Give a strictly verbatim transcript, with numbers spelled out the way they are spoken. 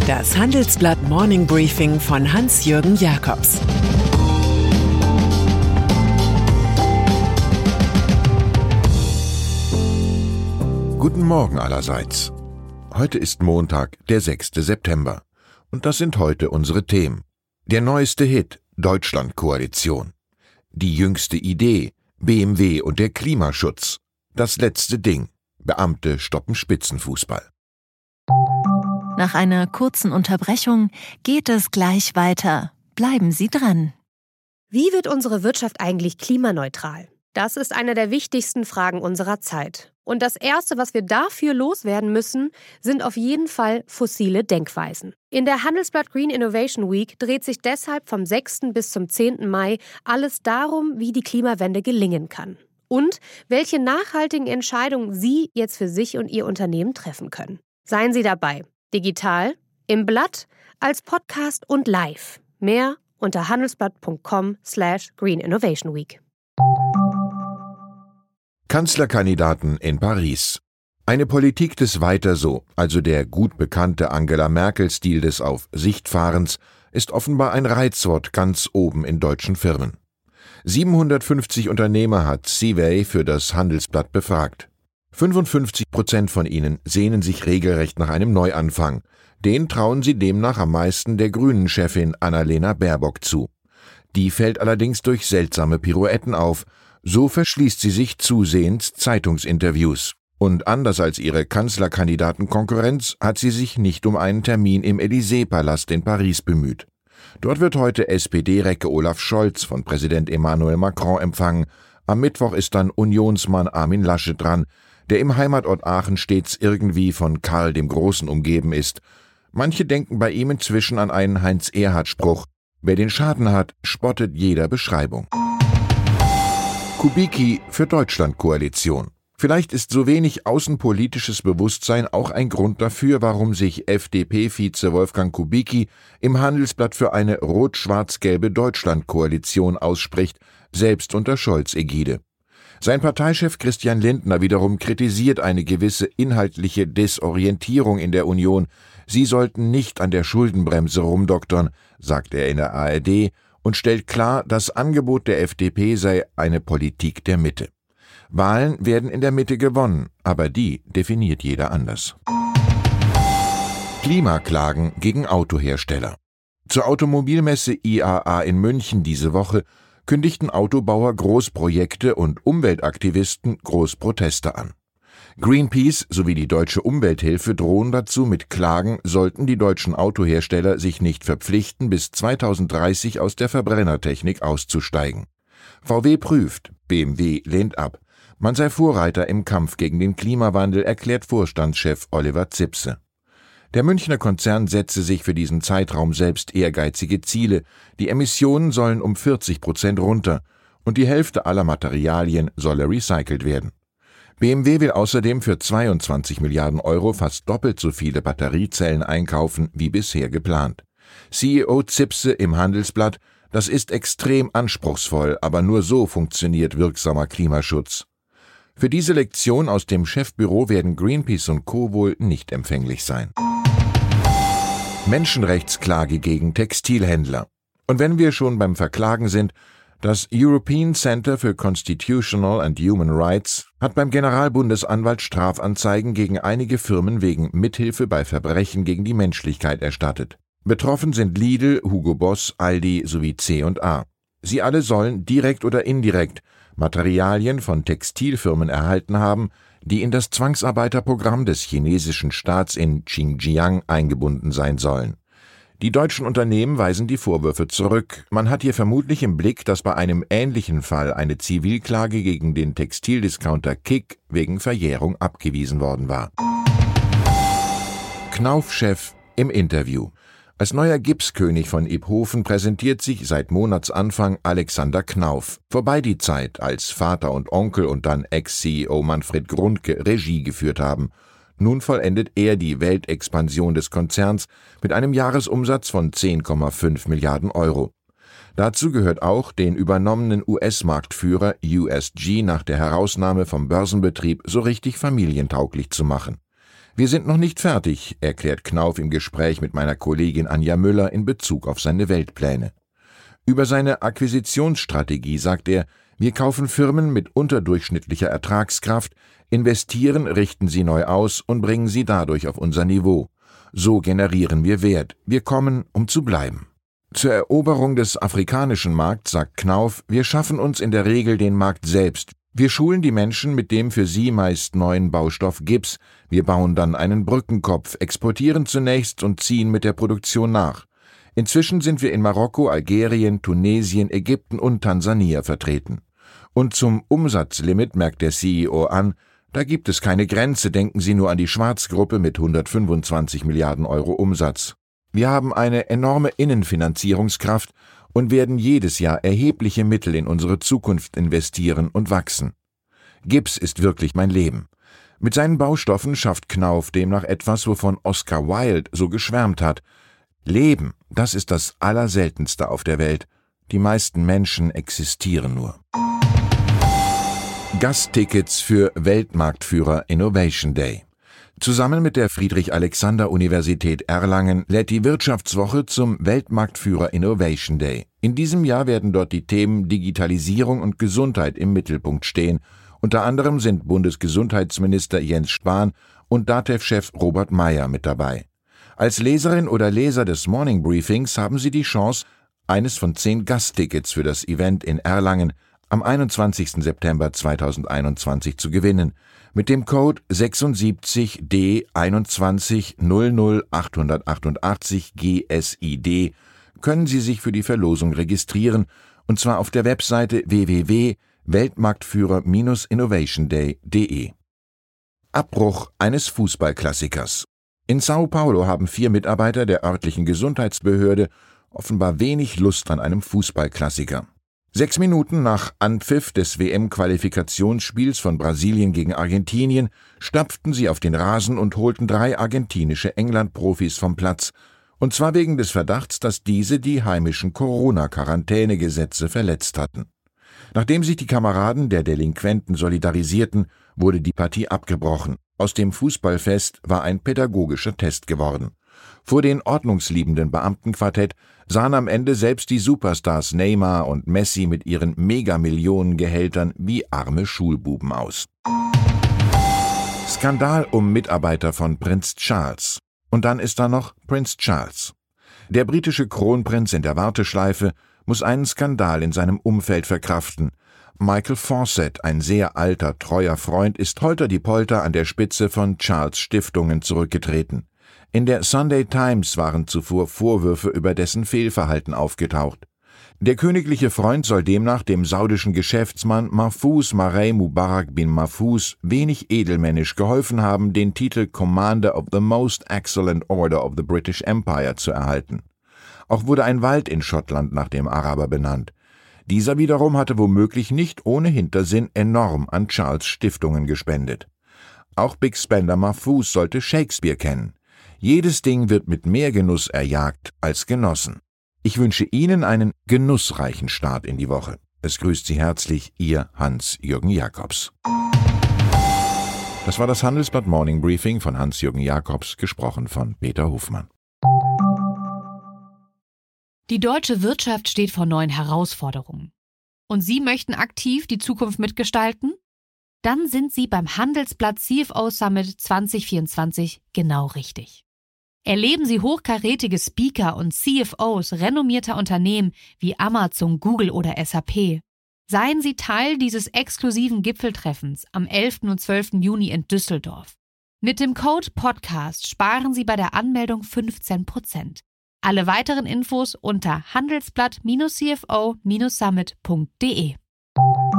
Das Handelsblatt Morning Briefing von Hans-Jürgen Jakobs. Guten Morgen allerseits. Heute ist Montag, der sechste September. Und das sind heute unsere Themen. Der neueste Hit, Deutschlandkoalition. Die jüngste Idee, B M W und der Klimaschutz. Das letzte Ding, Beamte stoppen Spitzenfußball. Nach einer kurzen Unterbrechung geht es gleich weiter. Bleiben Sie dran. Wie wird unsere Wirtschaft eigentlich klimaneutral? Das ist eine der wichtigsten Fragen unserer Zeit. Und das Erste, was wir dafür loswerden müssen, sind auf jeden Fall fossile Denkweisen. In der Handelsblatt Green Innovation Week dreht sich deshalb vom sechsten bis zum zehnten Mai alles darum, wie die Klimawende gelingen kann. Und welche nachhaltigen Entscheidungen Sie jetzt für sich und Ihr Unternehmen treffen können. Seien Sie dabei. Digital, im Blatt, als Podcast und live. Mehr unter handelsblatt punkt com slash green innovation week. Kanzlerkandidaten in Paris. Eine Politik des Weiter so, also der gut bekannte Angela Merkel-Stil des Auf Sicht Fahrens, ist offenbar ein Reizwort ganz oben in deutschen Firmen. siebenhundertfünfzig Unternehmer hat Civey für das Handelsblatt befragt. fünfundfünfzig Prozent von ihnen sehnen sich regelrecht nach einem Neuanfang. Den trauen sie demnach am meisten der Grünen-Chefin Annalena Baerbock zu. Die fällt allerdings durch seltsame Pirouetten auf. So verschließt sie sich zusehends Zeitungsinterviews. Und anders als ihre Kanzlerkandidatenkonkurrenz hat sie sich nicht um einen Termin im Élysée-Palast in Paris bemüht. Dort wird heute S P D-Recke Olaf Scholz von Präsident Emmanuel Macron empfangen. Am Mittwoch ist dann Unionsmann Armin Laschet dran, der im Heimatort Aachen stets irgendwie von Karl dem Großen umgeben ist. Manche denken bei ihm inzwischen an einen Heinz-Erhardt-Spruch: Wer den Schaden hat, spottet jeder Beschreibung. Kubicki für Deutschlandkoalition. Vielleicht ist so wenig außenpolitisches Bewusstsein auch ein Grund dafür, warum sich F D P-Vize Wolfgang Kubicki im Handelsblatt für eine rot-schwarz-gelbe Deutschlandkoalition ausspricht, selbst unter Scholz-Ägide. Sein Parteichef Christian Lindner wiederum kritisiert eine gewisse inhaltliche Desorientierung in der Union. Sie sollten nicht an der Schuldenbremse rumdoktern, sagt er in der A R D und stellt klar, das Angebot der F D P sei eine Politik der Mitte. Wahlen werden in der Mitte gewonnen, aber die definiert jeder anders. Klimaklagen gegen Autohersteller. Zur Automobilmesse I A A in München diese Woche kündigten Autobauer Großprojekte und Umweltaktivisten Großproteste an. Greenpeace sowie die Deutsche Umwelthilfe drohen dazu mit Klagen, sollten die deutschen Autohersteller sich nicht verpflichten, bis zweitausenddreißig aus der Verbrennertechnik auszusteigen. V W prüft, B M W lehnt ab. Man sei Vorreiter im Kampf gegen den Klimawandel, erklärt Vorstandschef Oliver Zipse. Der Münchner Konzern setze sich für diesen Zeitraum selbst ehrgeizige Ziele. Die Emissionen sollen um vierzig Prozent runter und die Hälfte aller Materialien solle recycelt werden. B M W will außerdem für zweiundzwanzig Milliarden Euro fast doppelt so viele Batteriezellen einkaufen wie bisher geplant. C E O Zipse im Handelsblatt: Das ist extrem anspruchsvoll, aber nur so funktioniert wirksamer Klimaschutz. Für diese Lektion aus dem Chefbüro werden Greenpeace und Co. wohl nicht empfänglich sein. Menschenrechtsklage gegen Textilhändler. Und wenn wir schon beim Verklagen sind, das European Center for Constitutional and Human Rights hat beim Generalbundesanwalt Strafanzeigen gegen einige Firmen wegen Mithilfe bei Verbrechen gegen die Menschlichkeit erstattet. Betroffen sind Lidl, Hugo Boss, Aldi sowie C und A. Sie alle sollen direkt oder indirekt Materialien von Textilfirmen erhalten haben, die in das Zwangsarbeiterprogramm des chinesischen Staats in Xinjiang eingebunden sein sollen. Die deutschen Unternehmen weisen die Vorwürfe zurück. Man hat hier vermutlich im Blick, dass bei einem ähnlichen Fall eine Zivilklage gegen den Textildiscounter Kick wegen Verjährung abgewiesen worden war. Knauf-Chef im Interview. Als neuer Gipskönig von Iphofen präsentiert sich seit Monatsanfang Alexander Knauf. Vorbei die Zeit, als Vater und Onkel und dann Ex-C E O Manfred Grundke Regie geführt haben. Nun vollendet er die Weltexpansion des Konzerns mit einem Jahresumsatz von zehn Komma fünf Milliarden Euro. Dazu gehört auch, den übernommenen U S-Marktführer U S G nach der Herausnahme vom Börsenbetrieb so richtig familientauglich zu machen. Wir sind noch nicht fertig, erklärt Knauf im Gespräch mit meiner Kollegin Anja Müller in Bezug auf seine Weltpläne. Über seine Akquisitionsstrategie sagt er, wir kaufen Firmen mit unterdurchschnittlicher Ertragskraft, investieren, richten sie neu aus und bringen sie dadurch auf unser Niveau. So generieren wir Wert. Wir kommen, um zu bleiben. Zur Eroberung des afrikanischen Markts sagt Knauf, wir schaffen uns in der Regel den Markt selbst. Wir schulen die Menschen mit dem für sie meist neuen Baustoff Gips. Wir bauen dann einen Brückenkopf, exportieren zunächst und ziehen mit der Produktion nach. Inzwischen sind wir in Marokko, Algerien, Tunesien, Ägypten und Tansania vertreten. Und zum Umsatzlimit merkt der C E O an, da gibt es keine Grenze, denken Sie nur an die Schwarzgruppe mit hundertfünfundzwanzig Milliarden Euro Umsatz. Wir haben eine enorme Innenfinanzierungskraft und werden jedes Jahr erhebliche Mittel in unsere Zukunft investieren und wachsen. Gips ist wirklich mein Leben. Mit seinen Baustoffen schafft Knauf demnach etwas, wovon Oscar Wilde so geschwärmt hat. Leben, das ist das Allerseltenste auf der Welt. Die meisten Menschen existieren nur. Gasttickets für Weltmarktführer Innovation Day. Zusammen mit der Friedrich-Alexander-Universität Erlangen lädt die Wirtschaftswoche zum Weltmarktführer Innovation Day. In diesem Jahr werden dort die Themen Digitalisierung und Gesundheit im Mittelpunkt stehen. Unter anderem sind Bundesgesundheitsminister Jens Spahn und DATEV-Chef Robert Mayer mit dabei. Als Leserin oder Leser des Morning Briefings haben Sie die Chance, eines von zehn Gasttickets für das Event in Erlangen am einundzwanzigsten September zweitausendeinundzwanzig zu gewinnen. Mit dem Code sechsundsiebzig D einundzwanzig null null achthundertachtundachtzig G S I D können Sie sich für die Verlosung registrieren, und zwar auf der Webseite w w w punkt weltmarktführer innovation day punkt de. Abbruch eines Fußballklassikers. In Sao Paulo haben vier Mitarbeiter der örtlichen Gesundheitsbehörde offenbar wenig Lust an einem Fußballklassiker. Sechs Minuten nach Anpfiff des W M-Qualifikationsspiels von Brasilien gegen Argentinien stapften sie auf den Rasen und holten drei argentinische England-Profis vom Platz, und zwar wegen des Verdachts, dass diese die heimischen Corona-Quarantänegesetze verletzt hatten. Nachdem sich die Kameraden der Delinquenten solidarisierten, wurde die Partie abgebrochen. Aus dem Fußballfest war ein pädagogischer Test geworden. Vor den ordnungsliebenden Beamtenquartett sahen am Ende selbst die Superstars Neymar und Messi mit ihren Megamillionengehältern wie arme Schulbuben aus. Skandal um Mitarbeiter von Prinz Charles. Und dann ist da noch Prinz Charles. Der britische Kronprinz in der Warteschleife muss einen Skandal in seinem Umfeld verkraften. Michael Fawcett, ein sehr alter, treuer Freund, ist holter-die-polter an der Spitze von Charles Stiftungen zurückgetreten. In der Sunday Times waren zuvor Vorwürfe über dessen Fehlverhalten aufgetaucht. Der königliche Freund soll demnach dem saudischen Geschäftsmann Mahfouz Marei Mubarak bin Mahfouz wenig edelmännisch geholfen haben, den Titel Commander of the Most Excellent Order of the British Empire zu erhalten. Auch wurde ein Wald in Schottland nach dem Araber benannt. Dieser wiederum hatte womöglich nicht ohne Hintersinn enorm an Charles Stiftungen gespendet. Auch Big Spender Mahfouz sollte Shakespeare kennen. Jedes Ding wird mit mehr Genuss erjagt als genossen. Ich wünsche Ihnen einen genussreichen Start in die Woche. Es grüßt Sie herzlich, Ihr Hans-Jürgen Jakobs. Das war das Handelsblatt Morning Briefing von Hans-Jürgen Jakobs, gesprochen von Peter Hofmann. Die deutsche Wirtschaft steht vor neuen Herausforderungen. Und Sie möchten aktiv die Zukunft mitgestalten? Dann sind Sie beim Handelsblatt C F O Summit zwanzig vierundzwanzig genau richtig. Erleben Sie hochkarätige Speaker und C F Os renommierter Unternehmen wie Amazon, Google oder S A P. Seien Sie Teil dieses exklusiven Gipfeltreffens am elften und zwölften Juni in Düsseldorf. Mit dem Code Podcast sparen Sie bei der Anmeldung fünfzehn Prozent. Alle weiteren Infos unter handelsblatt Bindestrich c f o Bindestrich summit punkt de.